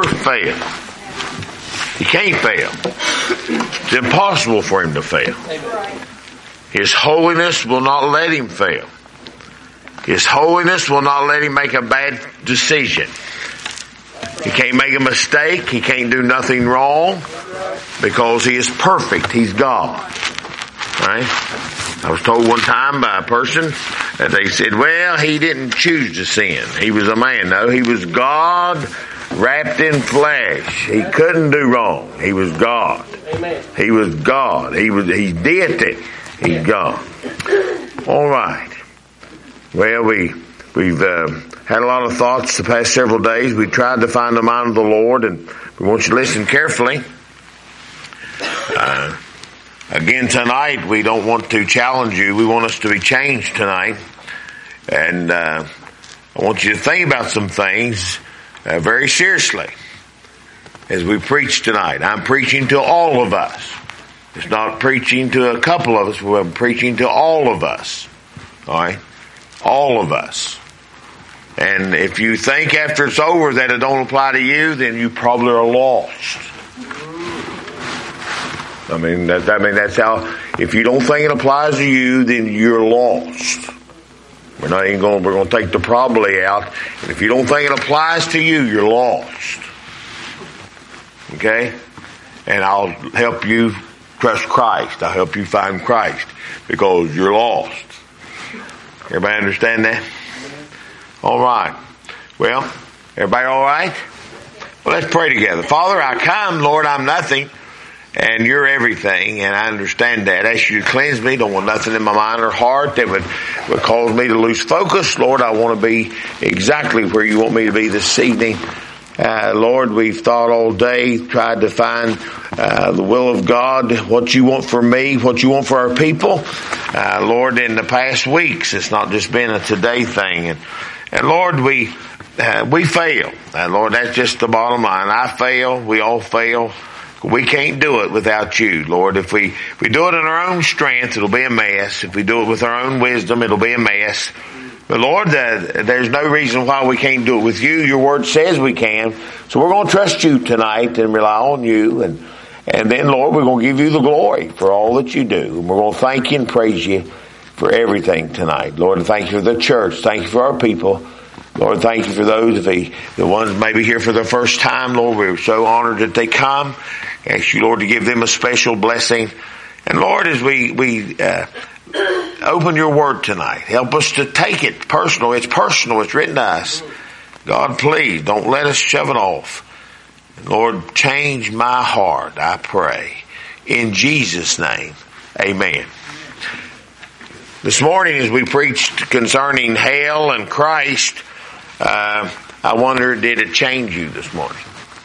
fail. He can't fail. It's impossible for him to fail. His holiness will not let him fail. His holiness will not let him make a bad decision. He can't make a mistake. He can't do nothing wrong because he is perfect. He's God. Right? I was told one time by a person that they said, well, he didn't choose to sin. He was a man. No, he was God wrapped in flesh. He couldn't do wrong. He was God. Amen. He was God. He's deity. He's God. All right. Well, we've had a lot of thoughts the past several days. We tried to find the mind of the Lord, and we want you to listen carefully. Again tonight, we don't want to challenge you. We want us to be changed tonight. And I want you to think about some things very seriously as we preach tonight. I'm preaching to all of us. It's not preaching to a couple of us. We're preaching to all of us. All right? All of us. And if you think after it's over that it don't apply to you, then you probably are lost. I mean, that's how, if you don't think it applies to you, then you're lost. We're going to take the probably out. And if you don't think it applies to you, you're lost. Okay? And I'll help you trust Christ. I'll help you find Christ because you're lost. Everybody understand that? All right. Well, everybody all right? Well, let's pray together. Father, I come, Lord, I'm nothing. And you're everything, and I understand that. I ask you to cleanse me. Don't want nothing in my mind or heart that would cause me to lose focus. Lord, I want to be exactly where you want me to be this evening. Lord, we've thought all day, tried to find the will of God, what you want for me, what you want for our people. Lord, in the past weeks, it's not just been a today thing. And Lord, we fail. Lord, that's just the bottom line. I fail. We all fail. We can't do it without you, Lord. If we do it in our own strength, it'll be a mess. If we do it with our own wisdom, it'll be a mess. But Lord, there's no reason why we can't do it with you. Your word says we can. So we're going to trust you tonight and rely on you. And then, Lord, we're going to give you the glory for all that you do. And we're going to thank you and praise you for everything tonight. Lord, thank you for the church. Thank you for our people. Lord, thank you for those, the ones maybe here for the first time. Lord, we're so honored that they come. Ask you, Lord, to give them a special blessing. And Lord, as we open your word tonight, help us to take it personal. It's personal. It's written to us. God, please don't let us shove it off. Lord, change my heart, I pray. In Jesus' name, amen. This morning as we preached concerning hell and Christ, I wonder, did it change you this morning?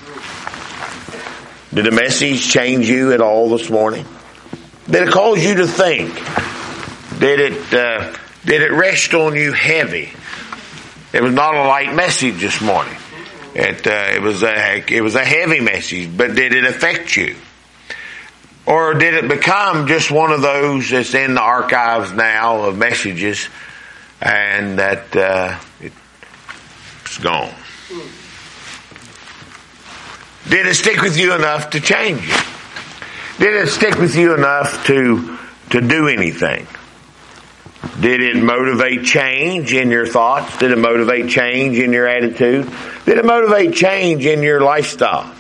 Did the message change you at all this morning? Did it cause you to think? Did it rest on you heavy? It was not a light message this morning. It was a heavy message, but did it affect you? Or did it become just one of those that's in the archives now of messages and that it's gone? Did it stick with you enough to change you? Did it stick with you enough to do anything? Did it motivate change in your thoughts? Did it motivate change in your attitude? Did it motivate change in your lifestyle?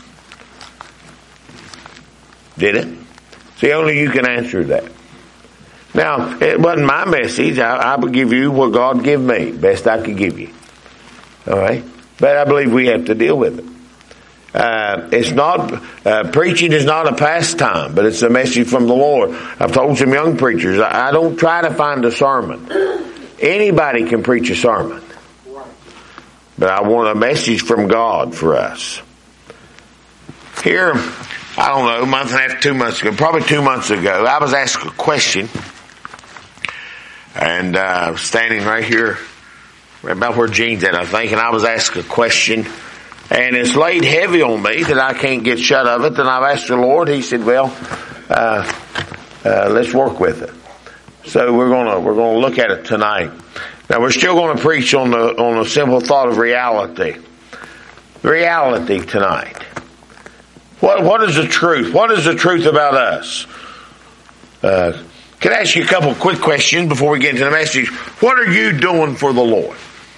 Did it? See, only you can answer that. Now, it wasn't my message. I would give you what God gave me, best I could give you. All right? But I believe we have to deal with it. It's not, preaching is not a pastime, but it's a message from the Lord. I've told some young preachers, I don't try to find a sermon. Anybody can preach a sermon. But I want a message from God for us. Here, I don't know, a month and a half, 2 months ago, probably 2 months ago, I was asked a question. And I was standing right here, right about where Gene's at, I think, and I was asked a question. And it's laid heavy on me that I can't get shut of it. And I've asked the Lord. He said, well, let's work with it. So we're gonna look at it tonight. Now we're still going to preach on the simple thought of reality. reality tonight. What is the truth? What is the truth about us? Can I ask you a couple quick questions before we get into the message? What are you doing for the Lord?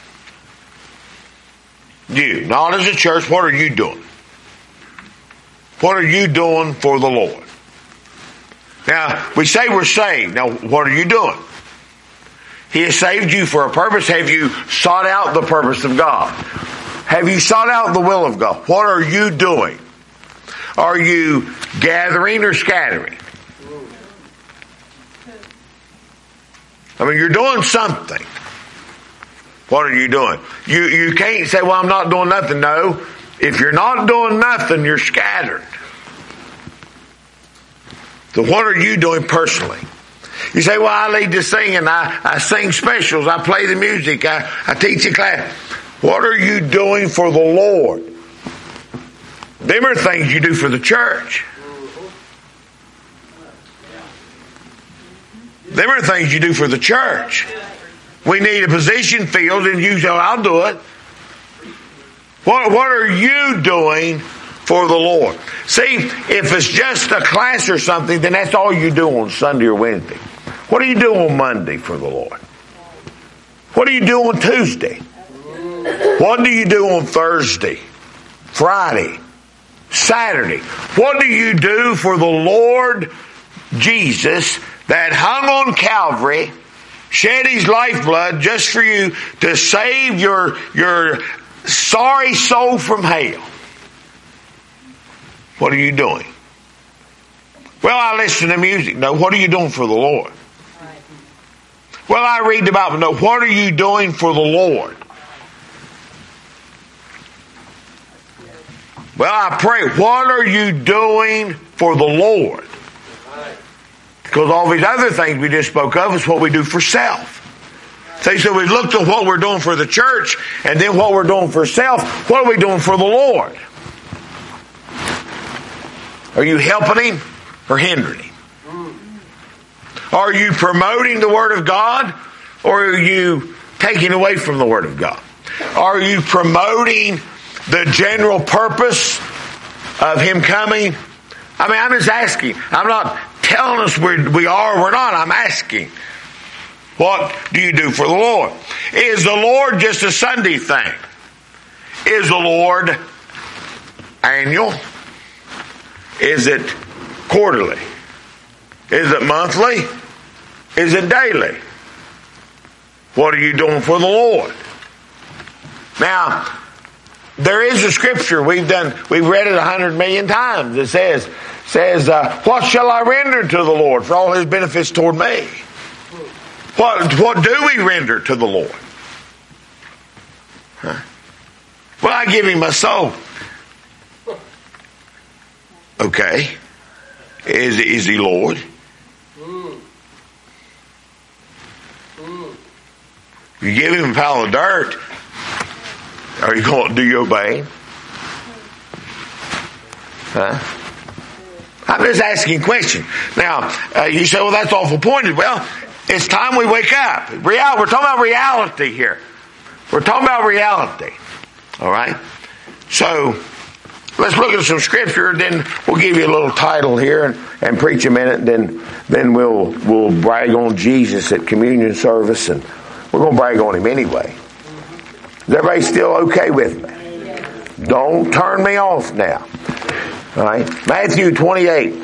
You, not as a church, what are you doing? What are you doing for the Lord? Now, we say we're saved. Now, what are you doing? He has saved you for a purpose. Have you sought out the purpose of God? Have you sought out the will of God? What are you doing? Are you gathering or scattering? I mean, you're doing something. What are you doing? You can't say, well, I'm not doing nothing. No. If you're not doing nothing, you're scattered. So what are you doing personally? You say, well, I lead the singing. I sing specials. I play the music. I teach a class. What are you doing for the Lord? Them are things you do for the church. Them are things you do for the church. We need a position filled, and you say, I'll do it. What are you doing for the Lord? See, if it's just a class or something, then that's all you do on Sunday or Wednesday. What do you do on Monday for the Lord? What do you do on Tuesday? What do you do on Thursday, Friday, Saturday? What do you do for the Lord Jesus that hung on Calvary, shed His lifeblood just for you to save your sorry soul from hell? What are you doing? Well, I listen to music. No, what are you doing for the Lord? Well, I read the Bible. No, what are you doing for the Lord? Well, I pray. What are you doing for the Lord? Because all these other things we just spoke of is what we do for self. See, so we looked at what we're doing for the church and then what we're doing for self. What are we doing for the Lord? Are you helping Him or hindering Him? Are you promoting the Word of God or are you taking away from the Word of God? Are you promoting the general purpose of Him coming? I mean, I'm just asking. I'm not telling us we are or we're not. I'm asking. What do you do for the Lord? Is the Lord just a Sunday thing? Is the Lord annual? Is it quarterly? Is it monthly? Is it daily? What are you doing for the Lord? Now, there is a scripture we've read it 100 million times. It says, what shall I render to the Lord for all His benefits toward me? What do we render to the Lord? Huh? Well, I give Him my soul. Okay. Is He Lord? You give Him a pile of dirt. Do you obey Him? Huh? I'm just asking questions. Now, you say, well, that's awful pointed. Well, it's time we wake up. We're talking about reality here. We're talking about reality. All right? So, let's look at some scripture, then we'll give you a little title here and preach a minute, then we'll brag on Jesus at communion service, and we're going to brag on Him anyway. Is everybody still okay with me? Don't turn me off now. All right? Matthew 28.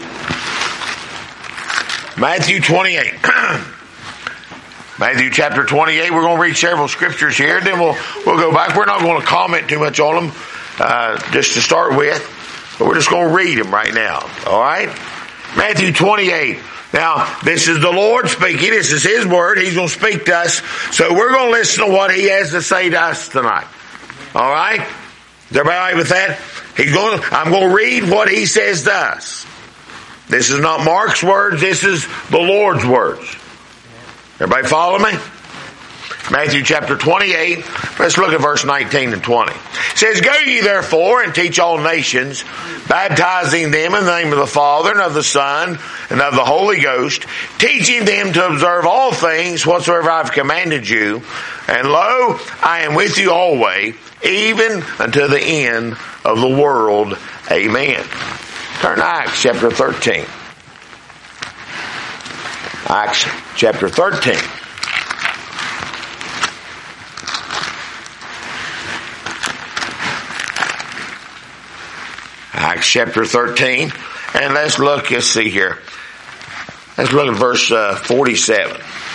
Matthew 28. Matthew chapter 28. We're going to read several scriptures here, then we'll go back. We're not going to comment too much on them just to start with, but we're just going to read them right now. All right? Matthew 28. Now, this is the Lord speaking. This is His word. He's going to speak to us. So we're going to listen to what He has to say to us tonight. All right? Is everybody all right with that? I'm going to read what He says to us. This is not Mark's words. This is the Lord's words. Everybody follow me? Matthew chapter 28. Let's look at verse 19 and 20. It says, Go ye therefore and teach all nations, baptizing them in the name of the Father and of the Son and of the Holy Ghost, teaching them to observe all things whatsoever I have commanded you. And lo, I am with you always, even unto the end of the world. Amen. Turn to Acts chapter 13. Acts chapter 13. Acts chapter 13. And let's see here. Let's look at verse 47.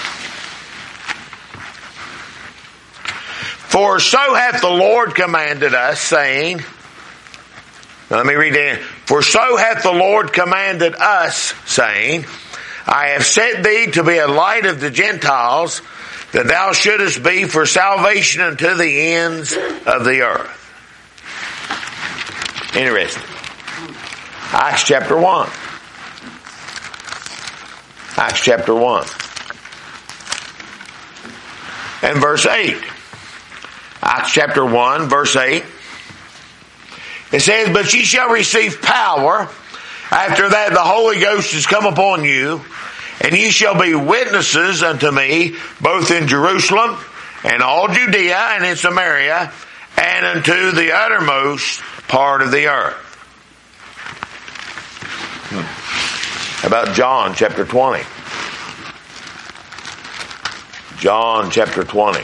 For so hath the Lord commanded us, saying, now let me read it in. For so hath the Lord commanded us, saying, I have set thee to be a light of the Gentiles, that thou shouldest be for salvation unto the ends of the earth. Interesting. Acts chapter 1. Acts chapter 1. And verse 8. Acts chapter 1, verse 8. It says, but ye shall receive power. After that the Holy Ghost is come upon you, and ye shall be witnesses unto me, both in Jerusalem, and all Judea, and in Samaria, and unto the uttermost part of the earth. How about John chapter 20? John chapter 20.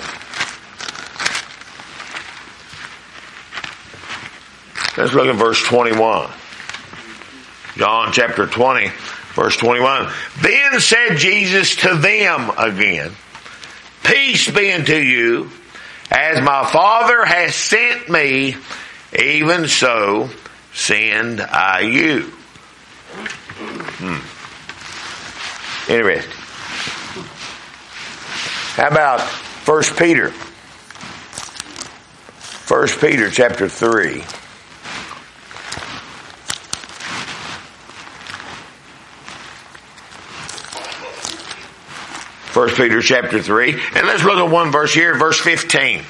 Let's look at verse 21. John chapter 20, verse 21. Then said Jesus to them again, peace be unto you, as my Father has sent me, even so send I you. Interesting. How about 1 Peter? 1 Peter chapter 3. 1 Peter chapter 3. And let's look at one verse here, verse 15.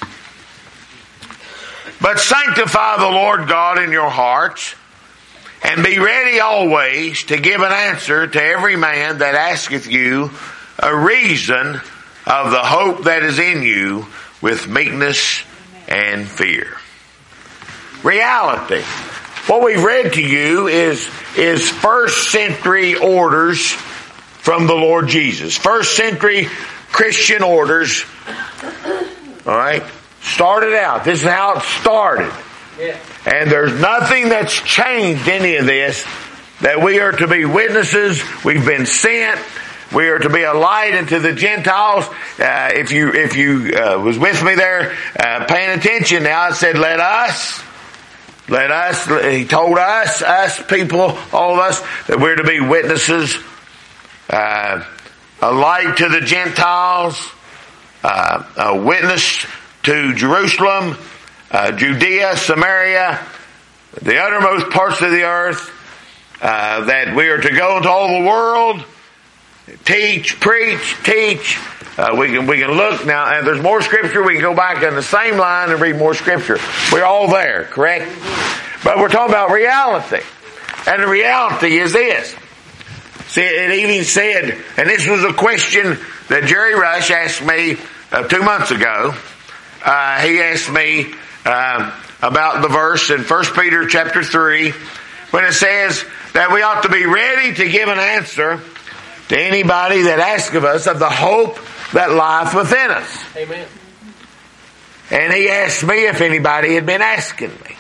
But sanctify the Lord God in your hearts, and be ready always to give an answer to every man that asketh you a reason of the hope that is in you with meekness and fear. Reality. What we've read to you is first century orders from the Lord Jesus. First century Christian orders. Alright? Started out. This is how it started. Yeah. And there's nothing that's changed any of this. That we are to be witnesses. We've been sent. We are to be a light unto the Gentiles. If you was with me there, paying attention now, it said, let us, he told us people, all of us, that we're to be witnesses, a light to the Gentiles, a witness to Jerusalem, Judea, Samaria, the uttermost parts of the earth, that we are to go into all the world, teach, preach, teach. We can look now, and there's more scripture. We can go back on the same line and read more scripture. We're all there, correct? But we're talking about reality. And the reality is this. See, it even said, and this was a question that Jerry Rush asked me 2 months ago. He asked me about the verse in 1 Peter chapter 3 when it says that we ought to be ready to give an answer to anybody that asks of us of the hope that lieth within us. Amen. And he asked me if anybody had been asking me.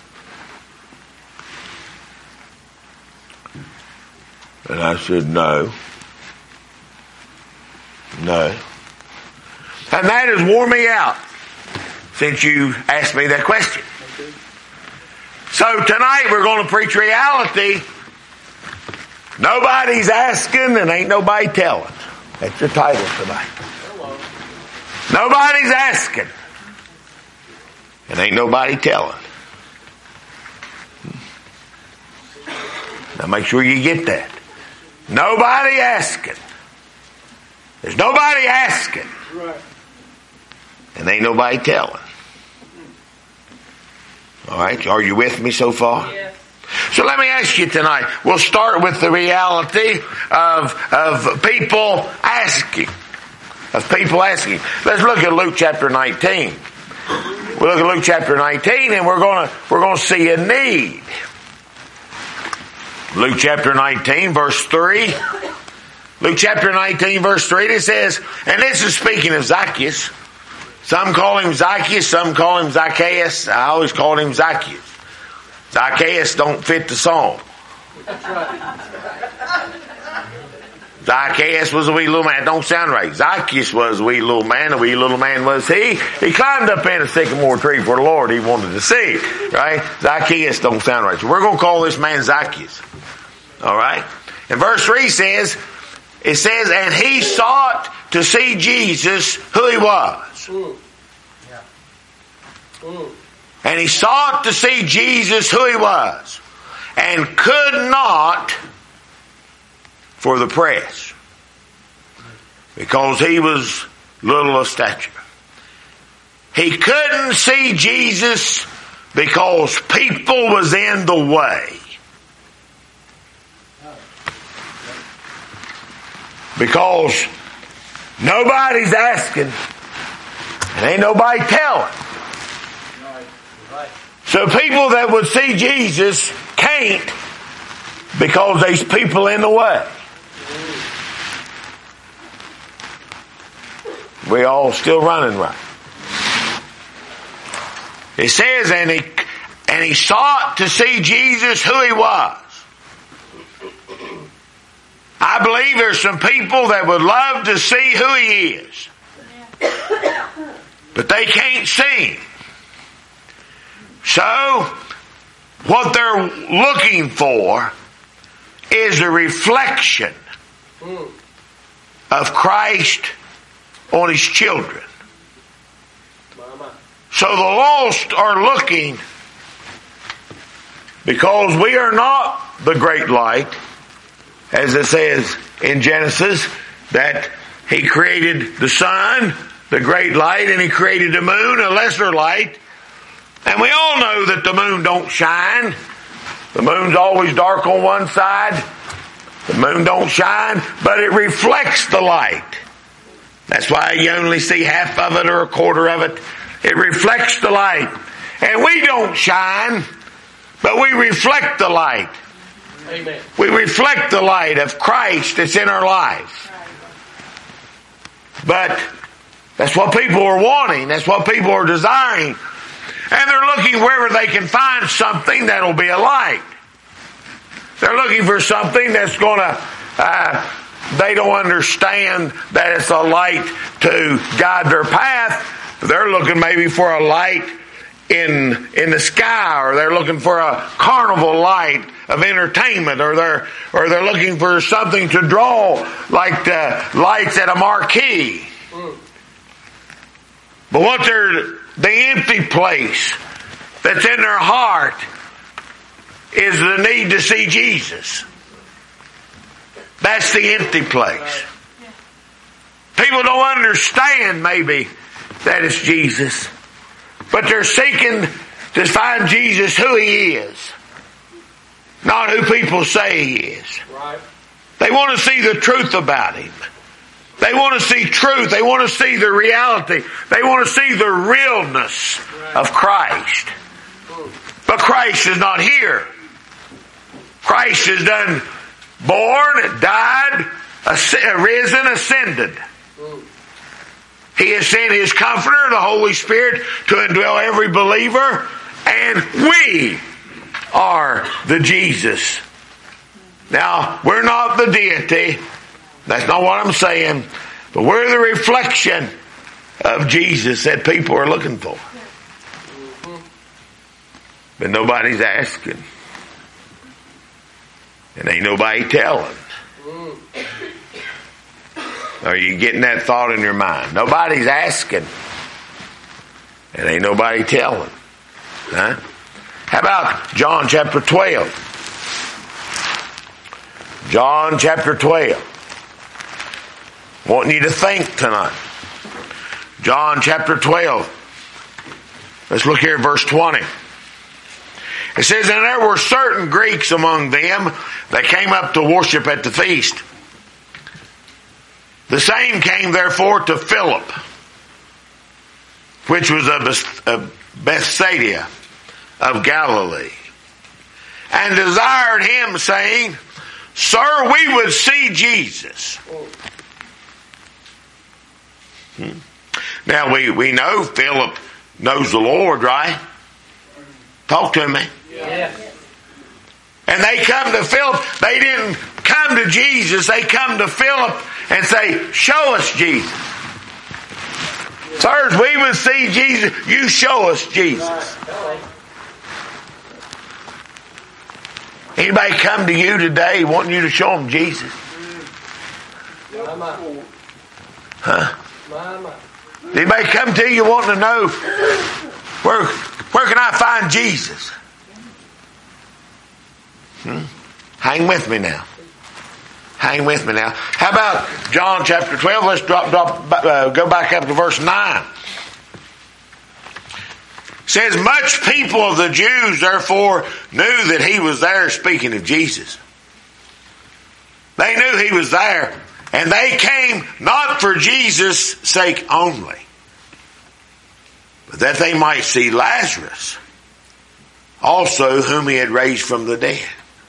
And I said, no. No. And that has worn me out since you asked me that question. So tonight we're going to preach reality. Nobody's asking and ain't nobody telling. That's the title tonight. Hello. Nobody's asking and ain't nobody telling. Now make sure you get that. Nobody asking. There's nobody asking. Right. And ain't nobody telling. Alright, are you with me so far? Yes. So let me ask you tonight, we'll start with the reality of people asking. Of people asking. Let's look at Luke chapter 19. We'll We look at Luke chapter 19 and we're going to see a need. Luke chapter 19 verse 3. Luke chapter 19 verse 3, it says, and this is speaking of Zacchaeus. Some call him Zacchaeus, some call him Zacchaeus. I always called him Zacchaeus. Zacchaeus don't fit the song. Zacchaeus was a wee little man. Don't sound right. Zacchaeus was a wee little man. A wee little man was he. He climbed up in a sycamore tree for the Lord he wanted to see. Right? Zacchaeus don't sound right. So we're going to call this man Zacchaeus. All right? And verse 3 says, it says, and he sought to see Jesus, who he was. And he sought to see Jesus, who he was. And could not for the press. Because he was little of stature. He couldn't see Jesus because people was in the way. Because nobody's asking and ain't nobody telling. So people that would see Jesus can't because there's people in the way. We all still running right. It says, and he sought to see Jesus who he was. I believe there's some people that would love to see who he is. But they can't see him. So, what they're looking for is a reflection of Christ on his children. So the lost are looking because we are not the great light, as it says in Genesis, that he created the sun, the great light, and he created the moon, a lesser light. And we all know that the moon don't shine. The moon's always dark on one side. The moon don't shine, but it reflects the light. That's why you only see half of it or a quarter of it. It reflects the light. And we don't shine, but we reflect the light. Amen. We reflect the light of Christ that's in our lives. But that's what people are wanting. That's what people are desiring. And they're looking wherever they can find something that'll be a light. They're looking for something that's going to, they don't understand that it's a light to guide their path. They're looking maybe for a light in the sky, or they're looking for a carnival light of entertainment, or they're looking for something to draw, like the lights at a marquee. But what the empty place that's in their heart is the need to see Jesus. That's the empty place. People don't understand maybe that it's Jesus, but they're seeking to find Jesus who he is, not who people say he is. Right. They want to see the truth about him. They want to see truth. They want to see the reality. They want to see the realness of Christ. But Christ is not here. Christ is done born, died, risen, ascended. He has sent his Comforter, the Holy Spirit, to indwell every believer. And we are the Jesus. Now, we're not the deity. That's not what I'm saying. But we're the reflection of Jesus that people are looking for. But nobody's asking. And ain't nobody telling. Are you getting that thought in your mind? Nobody's asking. And ain't nobody telling. Huh? How about John chapter 12? John chapter 12. Wanting you to think tonight. John chapter 12. Let's look here at verse 20. It says, and there were certain Greeks among them that came up to worship at the feast. The same came therefore to Philip, which was of Bethsaida of Galilee, and desired him, saying, Sir, we would see Jesus. Now we know Philip knows the Lord, right? Talk to me. Yes. And they come to Philip. They didn't come to Jesus. They come to Philip and say, show us Jesus. Sirs, we would see Jesus. You show us Jesus. Anybody come to you today wanting you to show them Jesus? Huh? Anybody come to you wanting to know where can I find Jesus? Hang with me now. Hang with me now. How about John chapter 12? Let's go back up to verse 9. It says, much people of the Jews therefore knew that he was there, speaking of Jesus. They knew he was there. And they came not for Jesus' sake only, but that they might see Lazarus also, whom he had raised from the dead.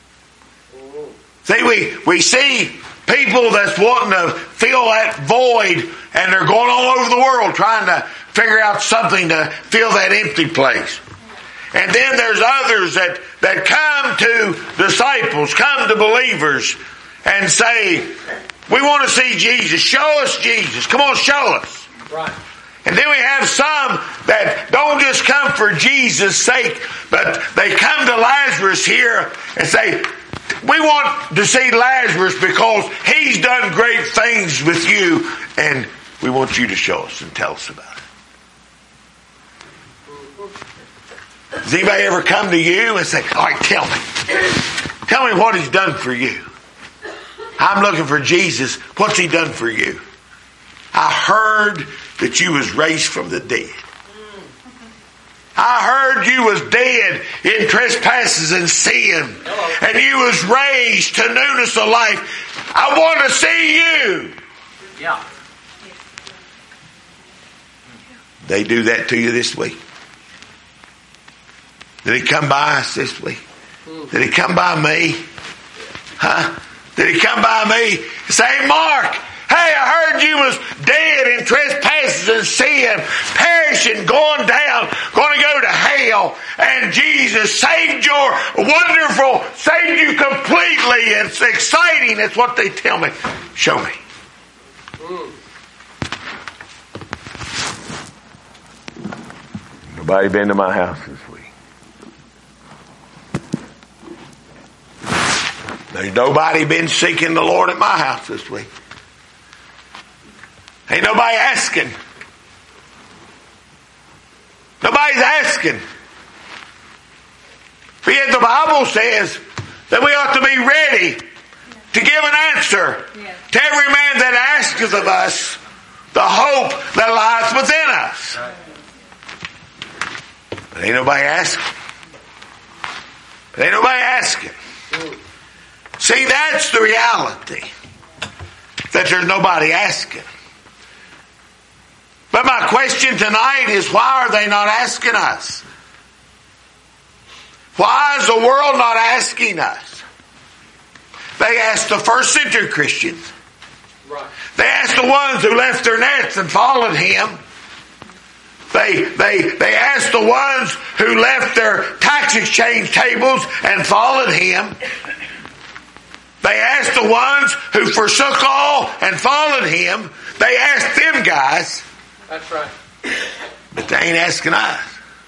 See, we see people that's wanting to fill that void, and they're going all over the world trying to figure out something to fill that empty place. And then there's others that come to disciples, come to believers, and say, we want to see Jesus. Show us Jesus. Come on, show us. Right. And then we have some that don't just come for Jesus' sake, but they come to Lazarus here and say, we want to see Lazarus because he's done great things with you, and we want you to show us and tell us about it. Does anybody ever come to you and say, all right, tell me what he's done for you? I'm looking for Jesus. What's he done for you? I heard that you was raised from the dead. I heard you was dead in trespasses and sin. And you was raised to newness of life. I want to see you. Yeah. They do that to you this week. Did he come by us this week? Did he come by me? Huh? Did he come by me and say, Mark, hey, I heard you was dead in trespasses and sin, perishing, going down, going to go to hell, and Jesus saved you completely. It's exciting. It's what they tell me. Show me. Nobody been to my house this week? There's nobody been seeking the Lord at my house this week. Ain't nobody asking. Nobody's asking. But yet the Bible says that we ought to be ready to give an answer to every man that asketh of us the hope that lies within us. But ain't nobody asking. See, that's the reality. That there's nobody asking. But my question tonight is, why are they not asking us? Why is the world not asking us? They asked the first century Christians. Right. They asked the ones who left their nets and followed him. They asked the ones who left their tax exchange tables and followed him. They asked the ones who forsook all and followed him. They asked them guys. That's right. But they ain't asking us.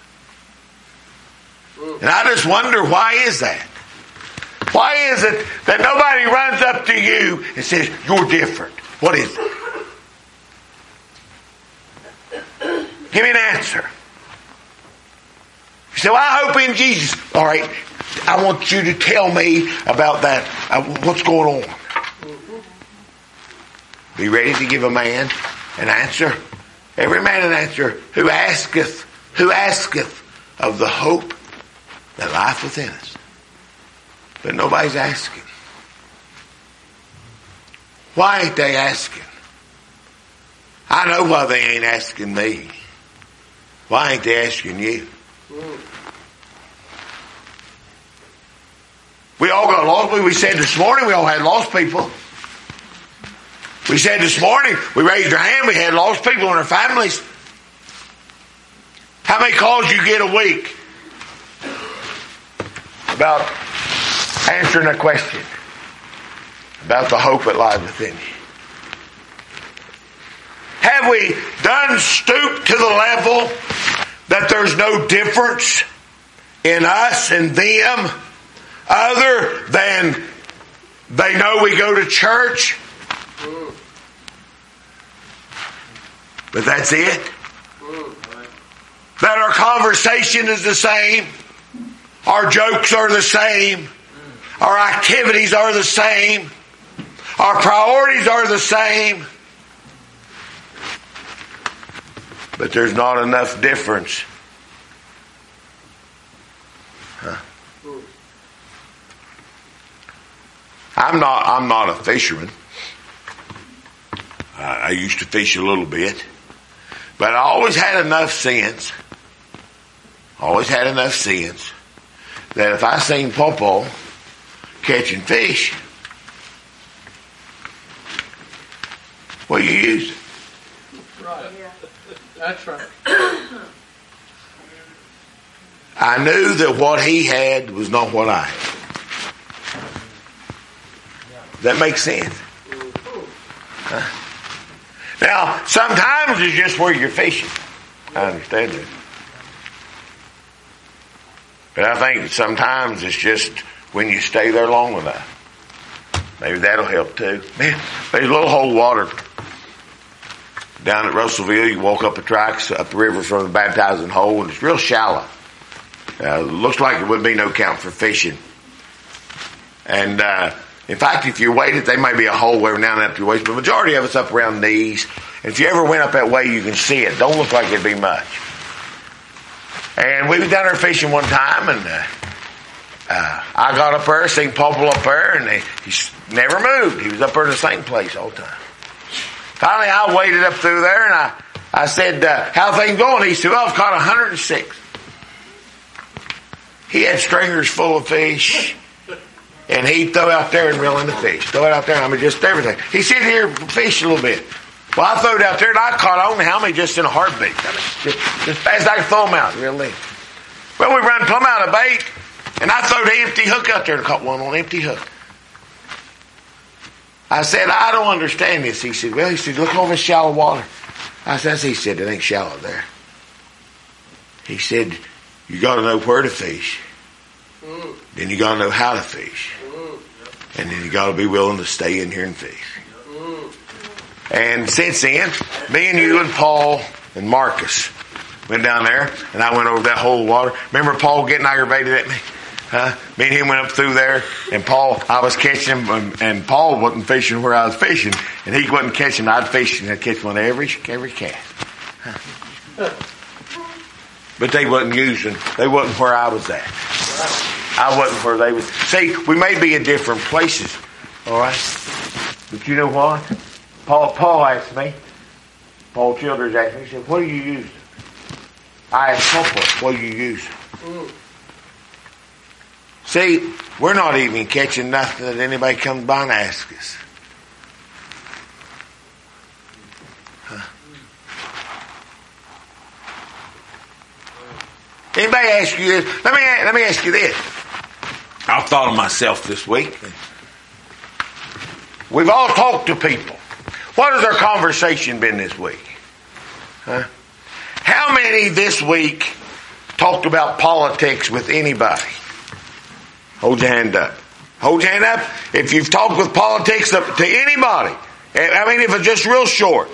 And I just wonder, why is that? Why is it that nobody runs up to you and says, you're different? What is it? Give me an answer. You say, well, I hope in Jesus. All right, I want you to tell me about that. What's going on? Be ready to give a man an answer. Every man an answer who asketh of the hope that lieth within us. But nobody's asking. Why ain't they asking? I know why they ain't asking me. Why ain't they asking you? We all got lost people. We said this morning we all had lost people. We said this morning, we raised our hand, we had lost people in our families. How many calls you get a week about answering a question about the hope that lies within you? Have we done stoop to the level that there's no difference in us and them other than they know we go to church? But that's it. That our conversation is the same. Our jokes are the same. Our activities are the same. Our priorities are the same. But there's not enough difference. I'm not a fisherman. I used to fish a little bit. But I always had enough sense that if I seen Popo catching fish, what you use? Right. That's right. I knew that what he had was not what I had. That makes sense. Now, sometimes it's just where you're fishing. I understand that. But I think sometimes it's just when you stay there long enough. Maybe that'll help too. Man, there's a little hole of water down at Russellville. You walk up the tracks, up the river from the baptizing hole, and it's real shallow. Looks like there wouldn't be no count for fishing. And, in fact, if you waited, there may be a hole every now and then up to your waist, but the majority of it's up around knees. And if you ever went up that way, you can see it. Don't look like it'd be much. And we was down there fishing one time, and I got up there, seen Popple up there, and he never moved. He was up there in the same place all the time. Finally, I waded up through there, and I said, how things going? He said, well, I've caught 106. He had stringers full of fish. And he'd throw out there and reel in the fish. Throw it out there, I mean, just everything. He said, here, fish a little bit. Well, I threw it out there, and I caught on how many just in a heartbeat. I mean, just fast as I could throw them out, reel in. Well, we run plumb out of bait, and I threw the empty hook out there and caught one on an empty hook. I said, I don't understand this. He said, well, look over the shallow water. I said, he said, it ain't shallow there. He said, you got to know where to fish. Then you got to know how to fish. And then you got to be willing to stay in here and fish. And since then, me and you and Paul and Marcus went down there, and I went over that whole water. Remember Paul getting aggravated at me? Me and him went up through there, and Paul, I was catching him, and Paul wasn't fishing where I was fishing, and he wasn't catching. I'd fish, and I'd catch one every cast. But they wasn't where I was at. I wasn't where they was. See, we may be in different places, all right? But you know what? Paul asked me, Paul Childers asked me, he said, what do you use? I asked Paul, what do you use? See, we're not even catching nothing that anybody comes by and asks us. Anybody ask you this? Let me ask you this. I've thought of myself this week. We've all talked to people. What has our conversation been this week? How many this week talked about politics with anybody? Hold your hand up. Hold your hand up if you've talked with politics to anybody. I mean, if it's just real short.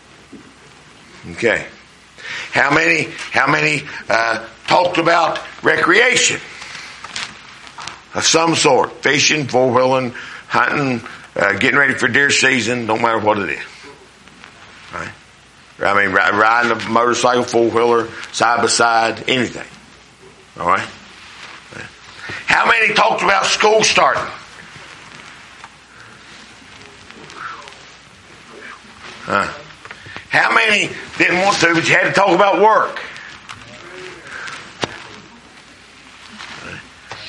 Okay. How many talked about recreation of some sort? Fishing, four-wheeling, hunting, getting ready for deer season, don't matter what it is. Right? I mean, riding a motorcycle, four-wheeler, side-by-side, anything. All right? How many talked about school starting? How many didn't want to, but you had to talk about work?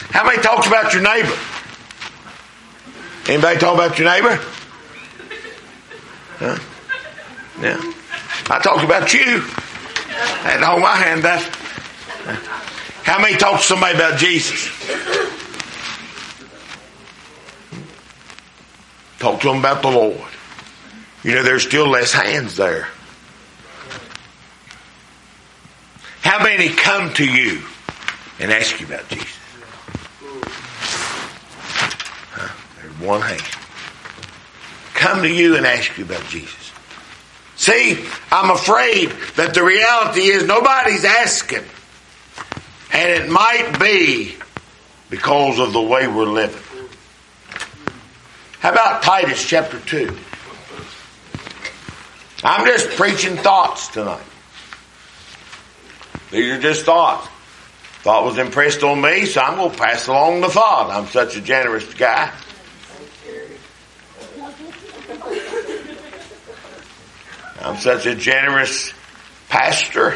How many talks about your neighbor? Anybody talk about your neighbor? Huh? Yeah. I talked about you. I had to hold my hand up. How many talk to somebody about Jesus? Talk to them about the Lord. You know, there's still less hands there. How many come to you and ask you about Jesus? There's one hand. Come to you and ask you about Jesus. See, I'm afraid that the reality is nobody's asking. And it might be because of the way we're living. How about Titus chapter 2? I'm just preaching thoughts tonight. These are just thoughts. Thought was impressed on me, so I'm going to pass along the thought. I'm such a generous guy. I'm such a generous pastor.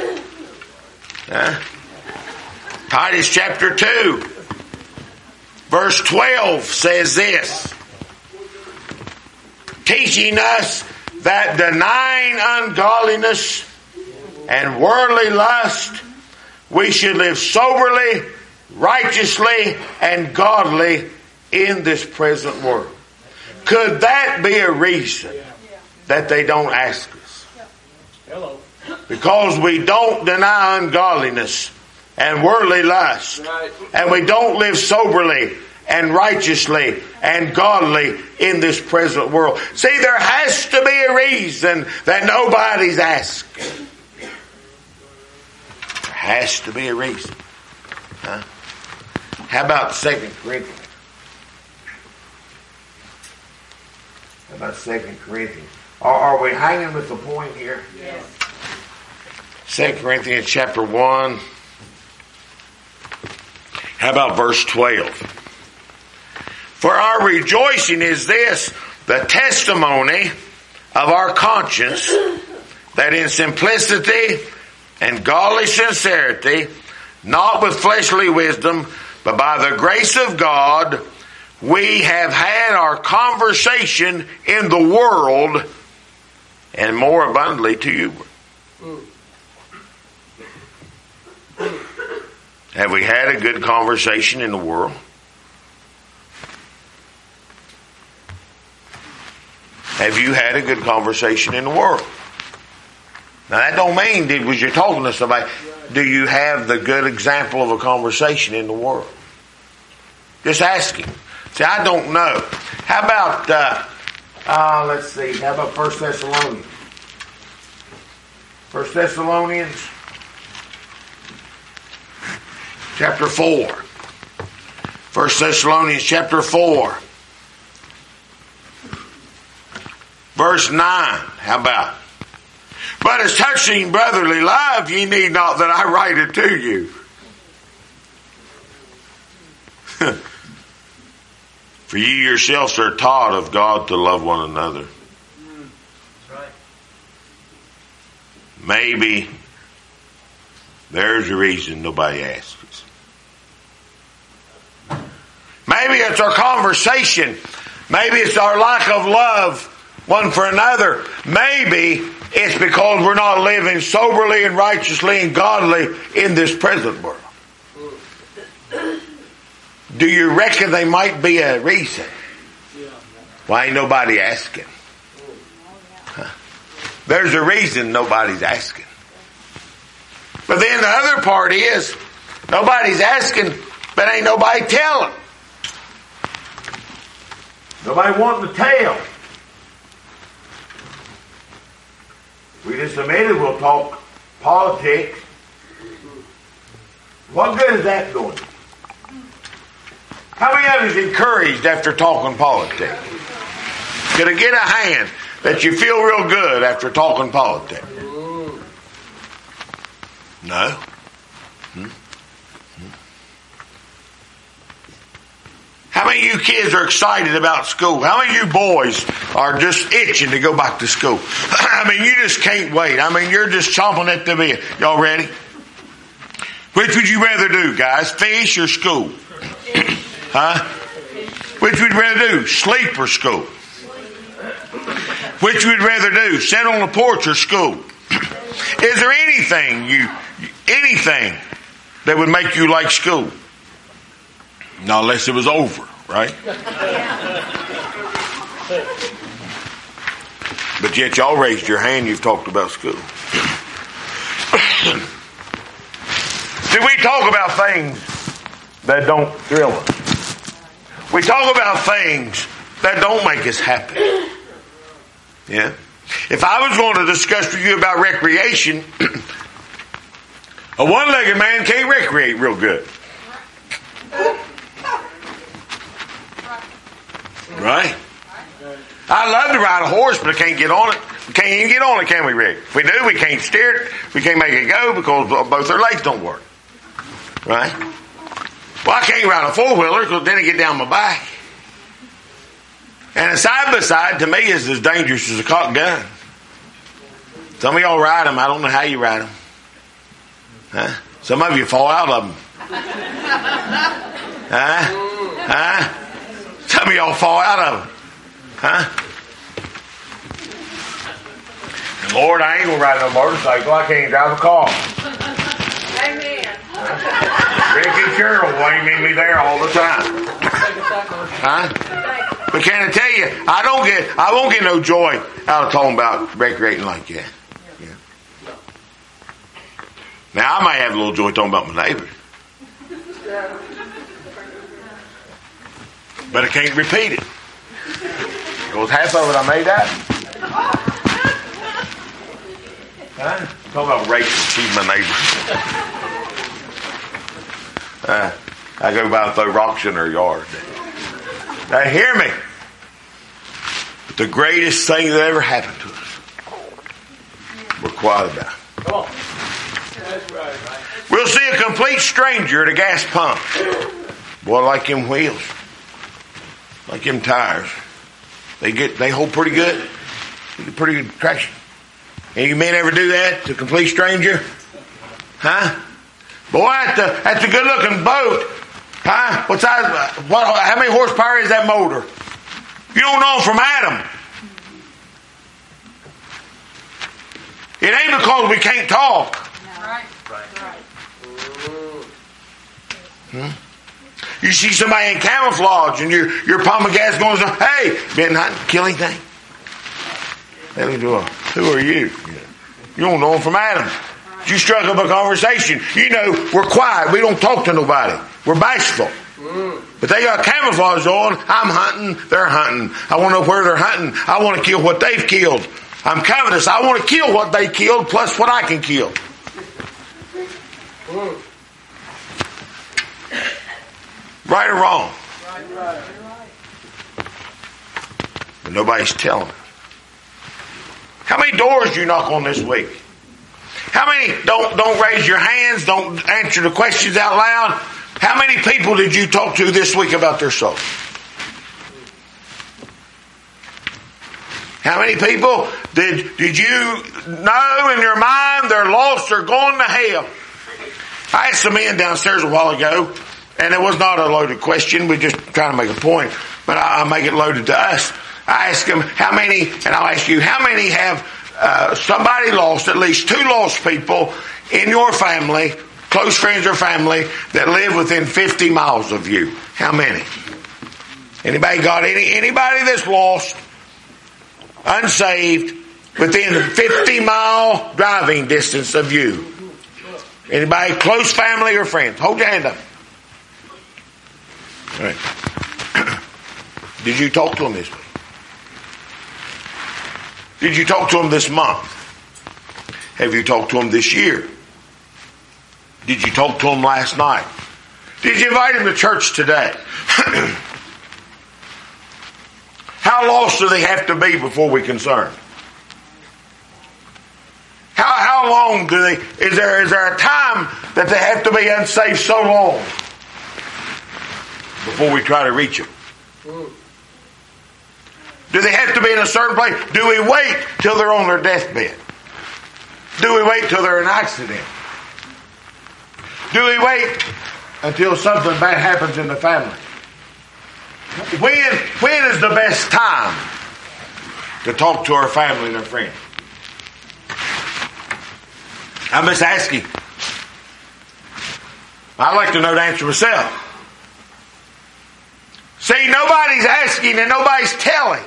Titus chapter 2, verse 12 says this. Teaching us that denying ungodliness and worldly lust, we should live soberly, righteously, and godly in this present world. Could that be a reason that they don't ask us? Because we don't deny ungodliness and worldly lust, and we don't live soberly and righteously and godly in this present world. See, there has to be a reason that nobody's asking. There has to be a reason. Huh? How about 2 Corinthians? How about 2 Corinthians? Are we hanging with the point here? Yes. 2 Corinthians chapter 1. How about verse 12? For our rejoicing is this, the testimony of our conscience, that in simplicity and godly sincerity, not with fleshly wisdom, but by the grace of God, we have had our conversation in the world, and more abundantly to you. Have we had a good conversation in the world? Have you had a good conversation in the world? Now that don't mean was you talking to somebody. Do you have the good example of a conversation in the world? Just asking. See, I don't know. How about, let's see, how about 1 Thessalonians? 1 Thessalonians chapter 4. 1 Thessalonians chapter 4. Verse 9. How about? But as touching brotherly love, ye need not that I write it to you. For ye yourselves are taught of God to love one another. That's right. Maybe there's a reason nobody asks us. Maybe it's our conversation. Maybe it's our lack of love one for another. Maybe it's because we're not living soberly and righteously and godly in this present world. Do you reckon they might be a reason why ain't nobody asking? There's a reason nobody's asking. But then the other part is nobody's asking, but ain't nobody telling. Nobody wanting to tell. We just admitted we'll talk politics. What good is that doing? How many of you is encouraged after talking politics? Could I get a hand that you feel real good after talking politics? No? How many of you kids are excited about school? How many of you boys are just itching to go back to school? I mean, you just can't wait. I mean, you're just chomping at the bit. Y'all ready? Which would you rather do, guys? Fish or school? Huh? Which would you rather do? Sleep or school? Which would you rather do? Sit on the porch or school? Is there anything that would make you like school? Not unless it was over, right? But yet y'all raised your hand, you've talked about school. See, we talk about things that don't thrill us. We talk about things that don't make us happy. Yeah. If I was going to discuss with you about recreation, a one-legged man can't recreate real good. Right? I love to ride a horse, but I can't get on it. We can't even get on it, can we, Rick? If we do, we can't steer it. We can't make it go because both our legs don't work. Right? Well, I can't ride a four-wheeler because then I get down my back. And a side-by-side, to me, is as dangerous as a cocked gun. Some of y'all ride them. I don't know how you ride them. Huh? Some of you fall out of them. Huh? Some of y'all fall out of them. Huh? And Lord, I ain't going to ride no motorcycle. I can't even drive a car. Amen. Rick and Cheryl blame me there all the time. Huh? But can I tell you, I won't get no joy out of talking about recreating like that. Yeah. Now I might have a little joy talking about my neighbor, but I can't repeat it because half of it I made up. Huh? Talk about Rachel, she's my neighbor. I go by and throw rocks in her yard. Now hear me. But the greatest thing that ever happened to us, we're quiet about. Come on. That's right. We'll see a complete stranger at a gas pump. Boy, like them wheels. Like them tires. They hold pretty good. They get pretty good traction. And you men ever do that to a complete stranger? Huh? Boy, that's a good looking boat. Huh? How many horsepower is that motor? You don't know from Adam. It ain't because we can't talk. Right. You see somebody in camouflage and your pumping gas going, hey, been hunting, kill anything? Who are you? You don't know them from Adam. You struck up a conversation. You know, we're quiet. We don't talk to nobody. We're bashful. But they got camouflage on. I'm hunting. They're hunting. I want to know where they're hunting. I want to kill what they've killed. I'm covetous. I want to kill what they killed plus what I can kill. Right or wrong? Right. But nobody's telling us. How many doors do you knock on this week? How many, don't raise your hands, don't answer the questions out loud. How many people did you talk to this week about their soul? How many people did you know in your mind they're lost or going to hell? I asked some men downstairs a while ago, and it was not a loaded question. We're just trying to make a point, but I'll make it loaded to us. I asked them how many, and I'll ask you, how many have somebody lost, at least 2 lost people in your family, close friends or family, that live within 50 miles of you? How many? Anybody got anybody that's lost, unsaved, within 50-mile driving distance of you? Anybody close family or friends? Hold your hand up. All right. Did you talk to them this week? Did you talk to them this month? Have you talked to them this year? Did you talk to them last night? Did you invite them to church today? How lost do they have to be before we're concerned? How long do they? Is there a time that they have to be unsaved so long before we try to reach them? Do they have to be in a certain place? Do we wait till they're on their deathbed? Do we wait till they're in an accident? Do we wait until something bad happens in the family? when is the best time to talk to our family and our friends? I'm just asking. I'd like to know the answer myself. See, nobody's asking and nobody's telling.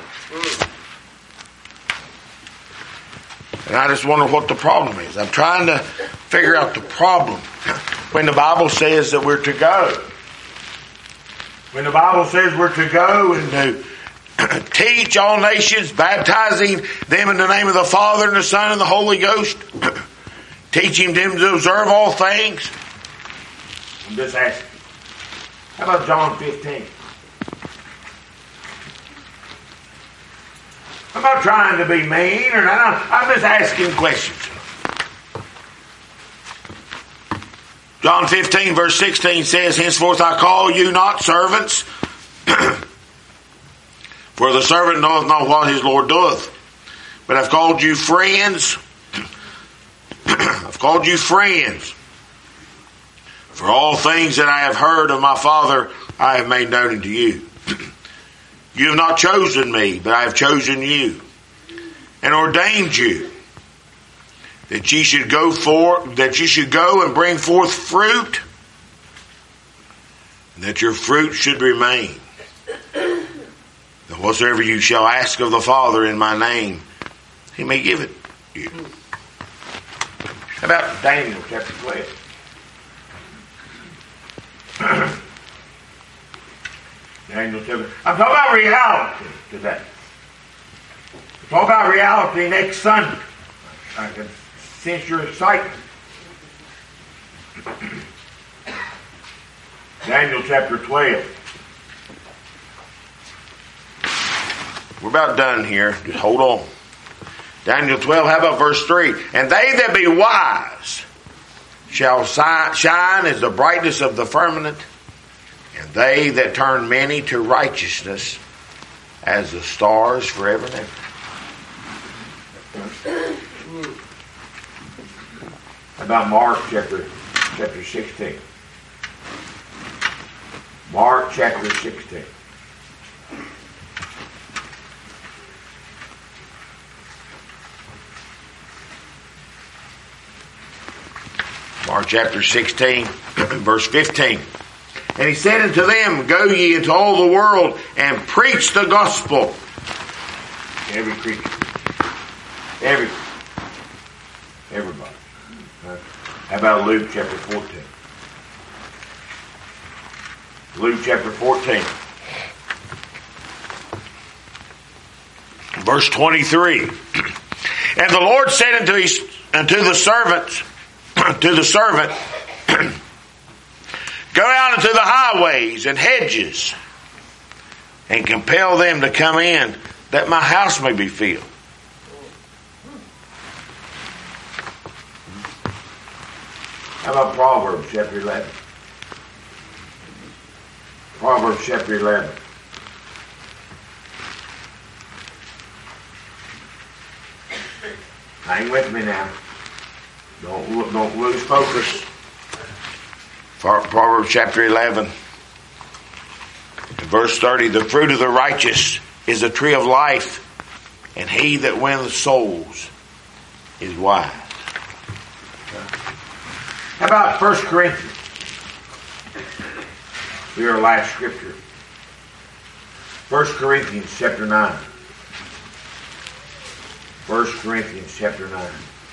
And I just wonder what the problem is. I'm trying to figure out the problem. When the Bible says that we're to go. When the Bible says we're to go and to teach all nations, baptizing them in the name of the Father and the Son and the Holy Ghost, teaching them to observe all things. I'm just asking. How about John 15? I'm not trying to be mean or not. I'm just asking questions. John 15 verse 16 says, henceforth I call you not servants, for the servant knoweth not what his Lord doeth. But I've called you friends. I've called you friends. For all things that I have heard of my Father, I have made known unto you. You have not chosen me, but I have chosen you, and ordained you, that ye should go and bring forth fruit, and that your fruit should remain. That whatsoever you shall ask of the Father in my name, he may give it you. How about Daniel chapter 12? Daniel 7. I'm talking about reality today. I'm talking about reality next Sunday. I can sense your excitement. Daniel chapter 12. We're about done here. Just hold on. Daniel 12, how about verse 3? And they that be wise shall shine as the brightness of the firmament, and they that turn many to righteousness as the stars forever and ever. How about Mark chapter 16? Mark chapter 16. Mark chapter 16, verse 15. And he said unto them, go ye into all the world and preach the gospel. Every creature. Everybody. How about Luke chapter 14? Luke chapter 14. Verse 23. And the Lord said unto the servant, go out into the highways and hedges and compel them to come in, that my house may be filled. How about Proverbs chapter 11? Proverbs chapter 11. Hang with me now. Don't lose focus. Proverbs chapter 11. Verse 30. The fruit of the righteous is a tree of life, and he that winneth souls is wise. How about 1 Corinthians? We are our last scripture. 1 Corinthians chapter 9. 1 Corinthians chapter 9.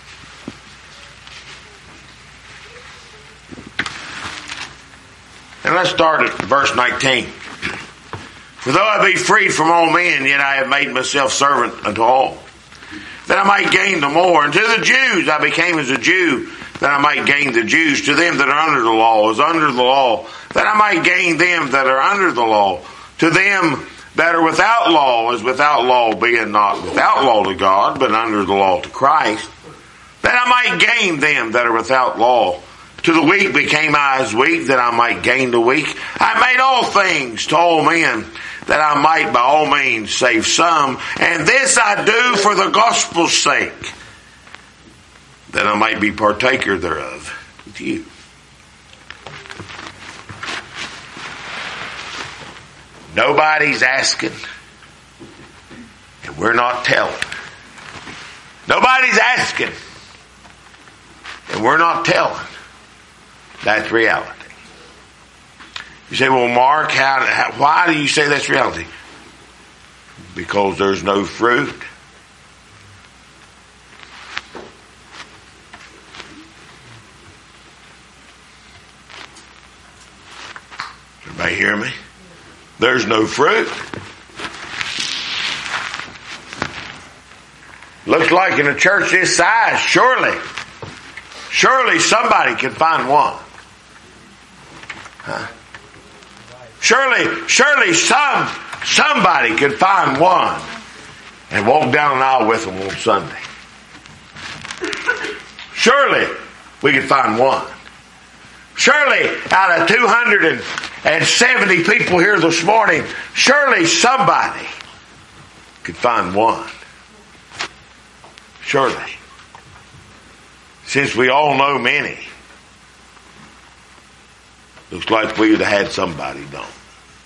And let's start at verse 19. For though I be freed from all men, yet I have made myself servant unto all, that I might gain the more. And to the Jews I became as a Jew, that I might gain the Jews. To them that are under the law, as under the law, that I might gain them that are under the law. To them that are without law, as without law, being not without law to God, but under the law to Christ, that I might gain them that are without law. To the weak became I as weak, that I might gain the weak. I made all things to all men, that I might by all means save some. And this I do for the gospel's sake, that I might be partaker thereof with you. Nobody's asking, and we're not telling. Nobody's asking, and we're not telling. That's reality. You say, well, Mark, why do you say that's reality? Because there's no fruit. Everybody hear me? There's no fruit. Looks like in a church this size, surely somebody can find one. Huh? Surely somebody could find one and walk down an aisle with them on Sunday. Surely we could find one. Surely out of 270 people here this morning, surely somebody could find one. Surely. Since we all know many, looks like we'd have had somebody, don't we?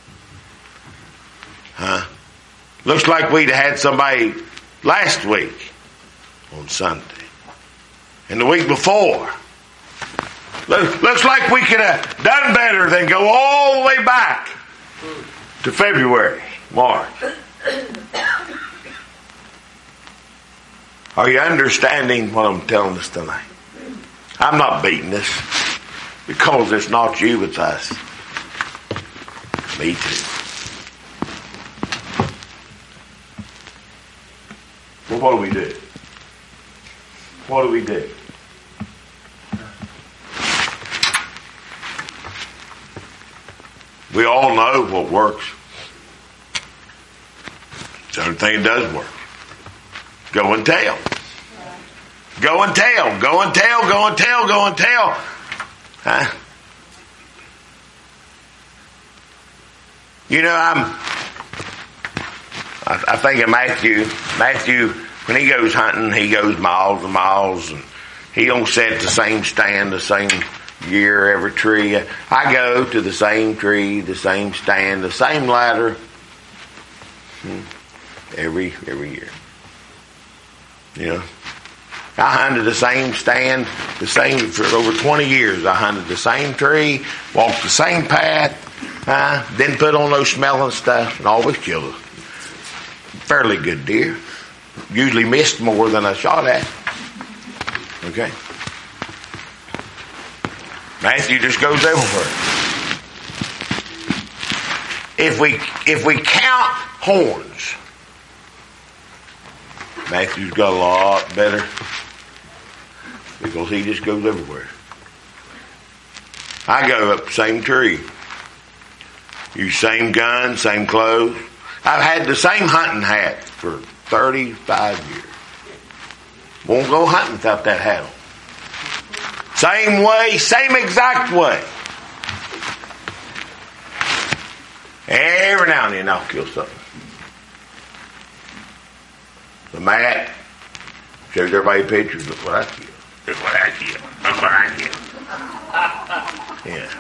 Huh? Looks like we'd have had somebody last week on Sunday. And the week before. Looks like we could have done better than go all the way back to February, March. Are you understanding what I'm telling us tonight? I'm not beating this because it's not you, it's us. Me too. Well, what do we do? What do we do? We all know what works. It's the only thing that does work. Go and tell. Go and tell. Go and tell. Go and tell. Go and tell. Huh? You know, I think of Matthew. Matthew, when he goes hunting, he goes miles and miles, and he don't set the same stand, the same year, every tree. I go to the same tree, the same stand, the same ladder every year. You know, I hunted the same stand, for over 20 years. I hunted the same tree, walked the same path, didn't put on no smelling stuff, and always killed a fairly good deer. Usually missed more than I shot at. Okay. Matthew just goes everywhere. If we count horns, Matthew's got a lot better because he just goes everywhere. I go up the same tree. Use same gun, same clothes. I've had the same hunting hat for 35 years. Won't go hunting without that hat on. Same way, same exact way. Every now and then I'll kill something. The mat shows everybody pictures. Look what I killed. Look what I killed. Look what I killed. Yeah.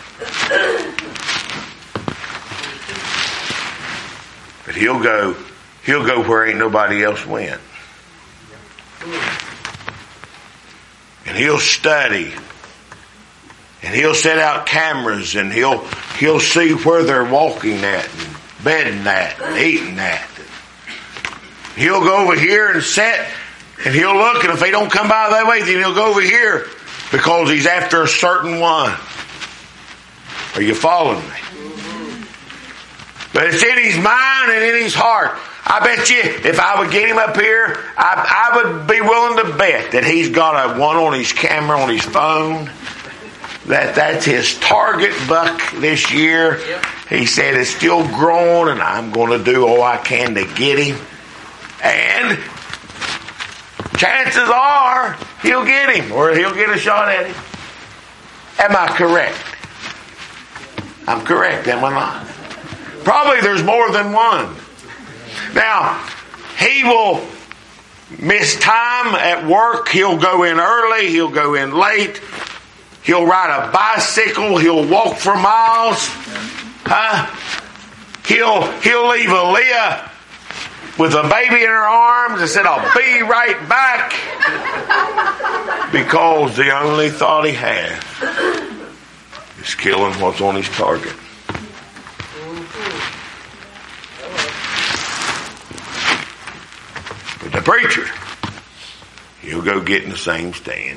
But he'll go where ain't nobody else went. And he'll study. And he'll set out cameras and he'll see where they're walking at and bedding at and eating at. He'll go over here and sit and he'll look, and if they don't come by that way, then he'll go over here because he's after a certain one. Are you following me? But it's in his mind and in his heart. I bet you if I would get him up here, I would be willing to bet that he's got one on his camera on his phone. That's his target buck this year. Yep. He said it's still growing and I'm going to do all I can to get him. And chances are he'll get him or he'll get a shot at him. Am I correct? I'm correct, am I not? Probably there's more than one. Now, he will miss time at work. He'll go in early. He'll go in late. He'll ride a bicycle. He'll walk for miles. He'll leave Aaliyah with a baby in her arms and said, I'll be right back. Because the only thought he has is killing what's on his target. But the preacher, he'll go get in the same stand.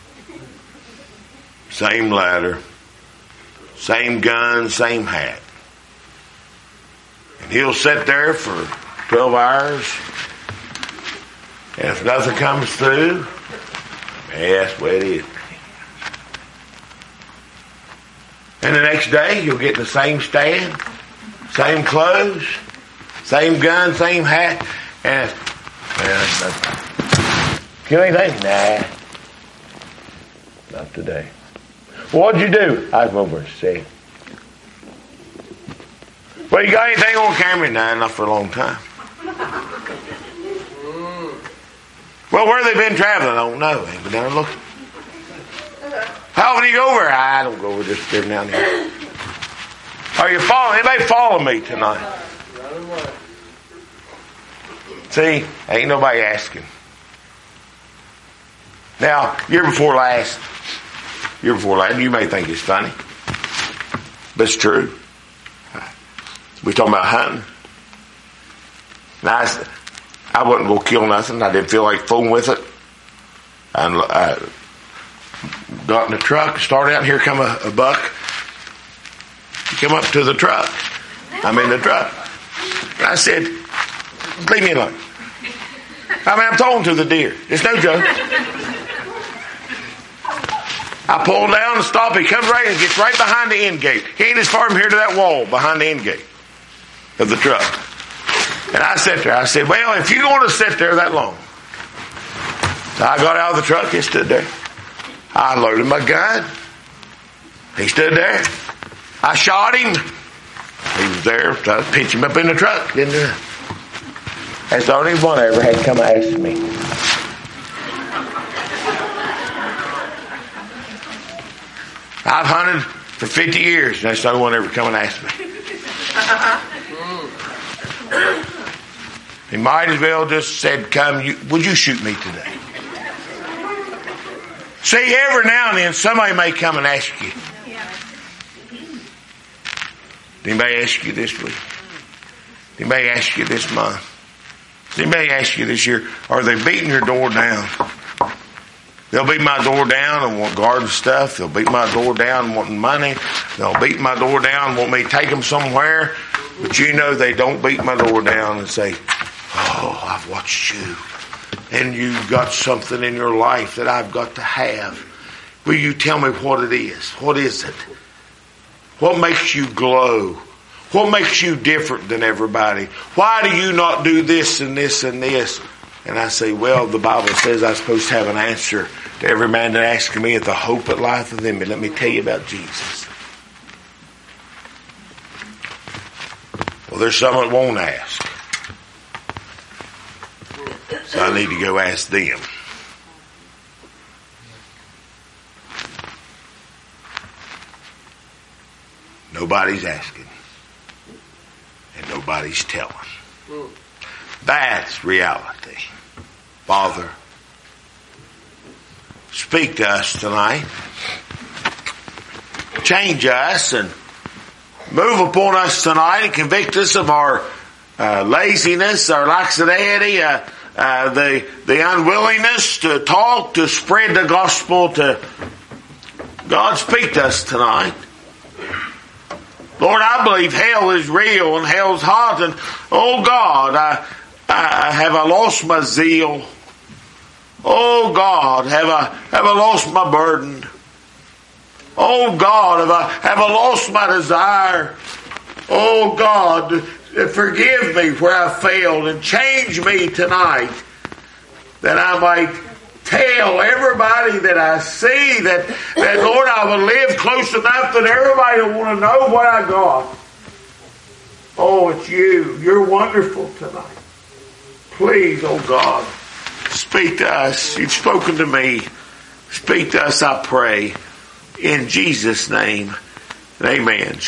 Same ladder. Same gun, same hat. And he'll sit there for 12 hours. And if nothing comes through, that's what it is. And the next day, you'll get in the same stand, same clothes, same gun, same hat, and it's nothing. Kill anything? Nah. Not today. What'd you do? I was over sick. Well, you got anything on camera? Nah, not for a long time. Well, where they been traveling? I don't know. Ain't been down looking. How often do you go over? I don't go over just every now and then. Are you following? Anybody follow me tonight? See, ain't nobody asking. Now, year before last, you may think it's funny, but it's true. We talking about hunting. Now, I wasn't going to kill nothing. I didn't feel like fooling with it. And I got in the truck, started out, and here come a buck. He come up to the truck. I'm in the truck. And I said, leave me alone. I mean, I'm talking to the deer. It's no joke. I pull down and stop. He comes right and gets right behind the end gate. He ain't as far from here to that wall behind the end gate of the truck. And I sat there. I said, well, if you're going to sit there that long. So I got out of the truck. He stood there. I loaded my gun. He stood there. I shot him. He was there. So I pitched him up in the truck. That's the only one I ever had come ask me. I've hunted for 50 years, and that's the only one ever come and asked me. He might as well just said, would you shoot me today? See, every now and then somebody may come and ask you. Did anybody ask you this week? Did anybody ask you this month? Did anybody ask you this year? Are they beating your door down? They'll beat my door down and want garden stuff. They'll beat my door down and wanting money. They'll beat my door down and want me to take them somewhere. But you know they don't beat my door down and say, oh, I've watched you. And you've got something in your life that I've got to have. Will you tell me what it is? What is it? What makes you glow? What makes you different than everybody? Why do you not do this and this and this? And I say, well, the Bible says I'm supposed to have an answer to every man that asks me at the hope that lieth within me. Let me tell you about Jesus. Well, there's some that won't ask. So I need to go ask them. Nobody's asking. And nobody's telling. That's reality. Father, speak to us tonight. Change us and move upon us tonight and convict us of our laziness, our laxity, the unwillingness to talk, to spread the gospel. To God, speak to us tonight. Lord, I believe hell is real and hell's hot, and oh God, have I lost my zeal? Oh God, have I lost my burden? Oh God, have I lost my desire? Oh God, forgive me where I failed and change me tonight, that I might tell everybody that I see that Lord, I will live close enough that everybody will want to know what I got. Oh, it's you. You're wonderful tonight. Please, oh God, speak to us. You've spoken to me. Speak to us, I pray. In Jesus' name, amen.